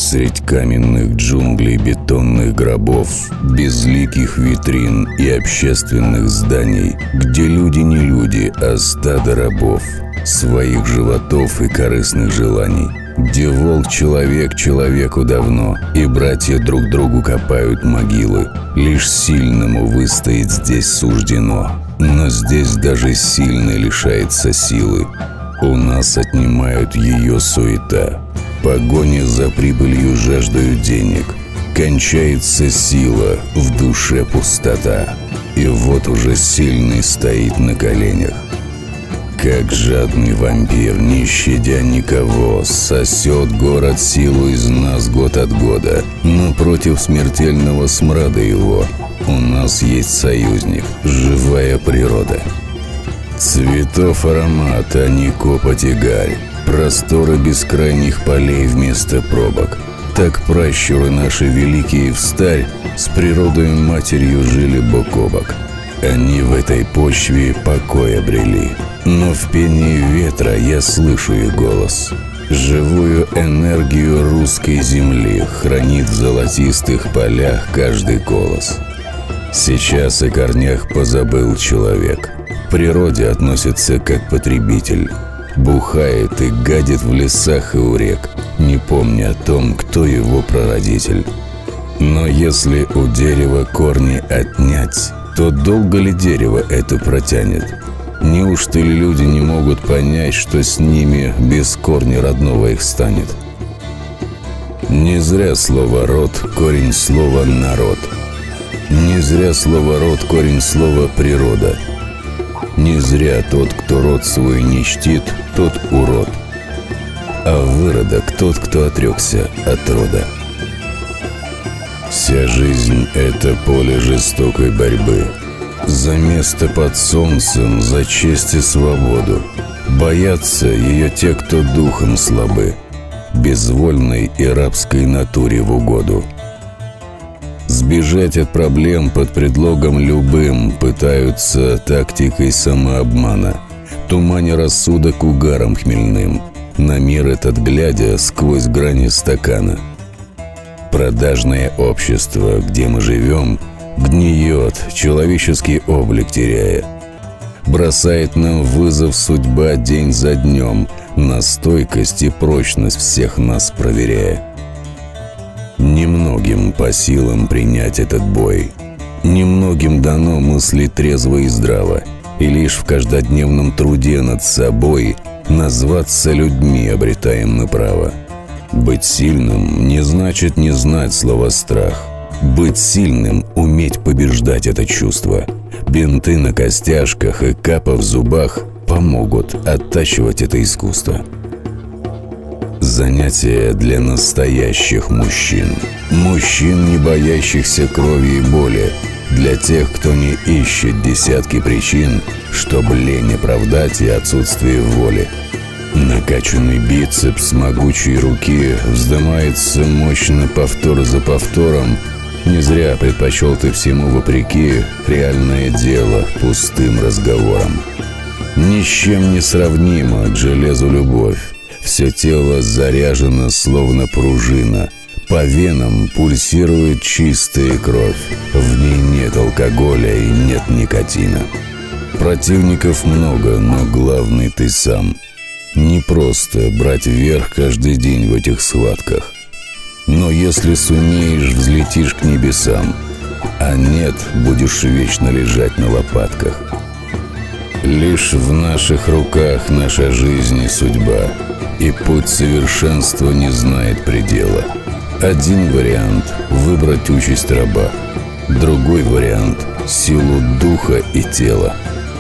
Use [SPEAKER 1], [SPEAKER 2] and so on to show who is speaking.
[SPEAKER 1] Средь каменных джунглей, бетонных гробов, безликих витрин и общественных зданий, где люди не люди, а стадо рабов, своих животов и корыстных желаний, где волк человек человеку давно, и братья друг другу копают могилы. Лишь сильному выстоять здесь суждено, но здесь даже сильный лишается силы. У нас отнимают ее суета. Погоня за прибылью, жаждою денег. Кончается сила, в душе пустота. И вот уже сильный стоит на коленях. Как жадный вампир, не щадя никого, сосет город силу из нас год от года. Но против смертельного смрада его у нас есть союзник, живая природа. Цветов аромат, а не копоть и гарь. Просторы бескрайних полей вместо пробок. Так пращуры наши великие встарь с природой матерью жили бок о бок. Они в этой почве покой обрели, но в пении ветра я слышу их голос. Живую энергию русской земли хранит в золотистых полях каждый колос. Сейчас о корнях позабыл человек. К природе относится как потребитель. Бухает и гадит в лесах и у рек, не помня о том, кто его прародитель. Но если у дерева корни отнять, то долго ли дерево это протянет? Неужто ли люди не могут понять, что с ними без корня родного их станет? Не зря слово «род» — корень слова «народ». Не зря слово «род» — корень слова «природа». Не зря тот, кто род свой не чтит, тот урод, а выродок тот, кто отрекся от рода. Вся жизнь — это поле жестокой борьбы. За место под солнцем, за честь и свободу. Боятся ее те, кто духом слабы, безвольной и рабской натуре в угоду. Сбежать от проблем под предлогом любым пытаются тактикой самообмана, туманя рассудок угаром хмельным, на мир этот глядя сквозь грани стакана. Продажное общество, где мы живем, гниет, человеческий облик теряя. Бросает нам вызов судьба день за днем, на стойкость и прочность всех нас проверяя. Немногим по силам принять этот бой. Немногим дано мыслить трезво и здраво, и лишь в каждодневном труде над собой назваться людьми обретаем мы право. Быть сильным не значит не знать слова «страх». Быть сильным — уметь побеждать это чувство. Бинты на костяшках и капа в зубах помогут оттачивать это искусство. Занятие для настоящих мужчин. Мужчин, не боящихся крови и боли. Для тех, кто не ищет десятки причин, чтоб лень оправдать и отсутствие воли. Накачанный бицепс могучей руки вздымается мощно повтор за повтором. Не зря предпочел ты всему вопреки реальное дело пустым разговором. Ни с чем не сравнима к железу любовь. Все тело заряжено, словно пружина. По венам пульсирует чистая кровь. В ней нет алкоголя и нет никотина. Противников много, но главный ты сам. Не просто брать вверх каждый день в этих схватках. Но если сумеешь, взлетишь к небесам. А нет, будешь вечно лежать на лопатках. Лишь в наших руках наша жизнь и судьба. И путь совершенства не знает предела. Один вариант — выбрать участь раба. Другой вариант — силу духа и тела.